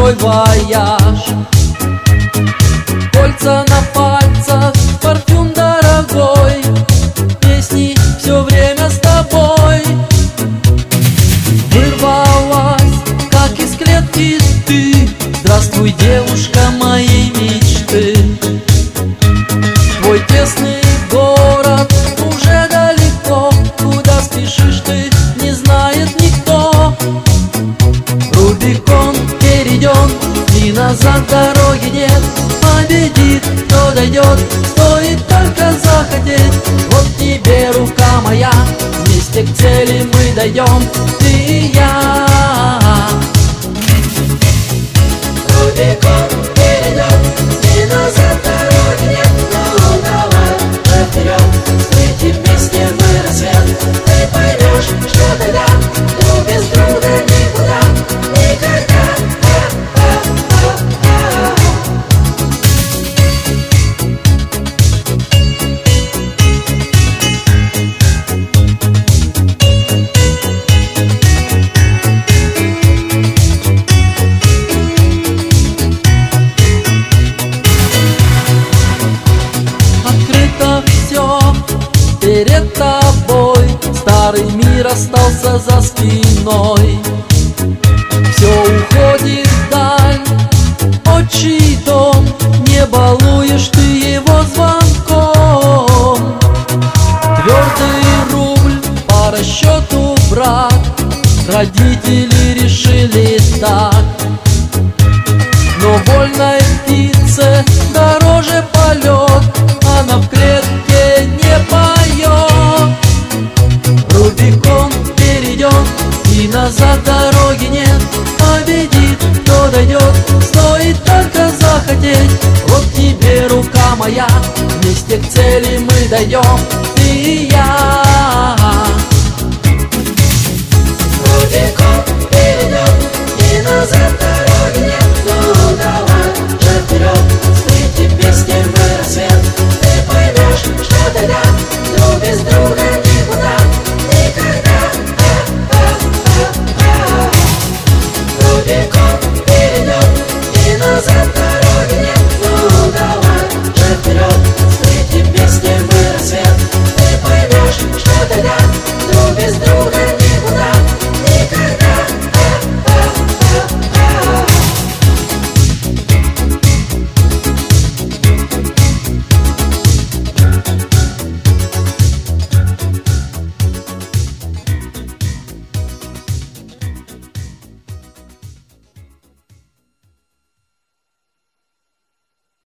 большой вояж. Кольца на пальцах, парфюм дорогой, песни все время с тобой. Вырвалась, как из клетки ты, здравствуй, девушка моей мечты. Твой тесный город уже далеко, куда спешишь ты, не знает никто. Рубикон перейден, и назад дороги нет. Победит, кто дойдет, стоит только захотеть. Вот тебе рука моя, вместе к цели мы дойдем, ты и я. Рубикон перейдет, и назад дороги нет. Ну давай же вперед, выйти вместе мы рассвет. Ты поймешь, что тогда друг без друга никуда, никогда. Перед тобой старый мир остался за спиной. Все уходит вдаль, отчий дом, не балуешь ты его звонком. Твердый рубль, по расчету брак, родители решили так. Но вольной птице дороже полет, она в клетке не поет. Рубикон перейдет, и назад дороги нет. Победит, кто дойдет, стоит только захотеть. Вот тебе рука моя, вместе к цели мы дойдем, ты и я.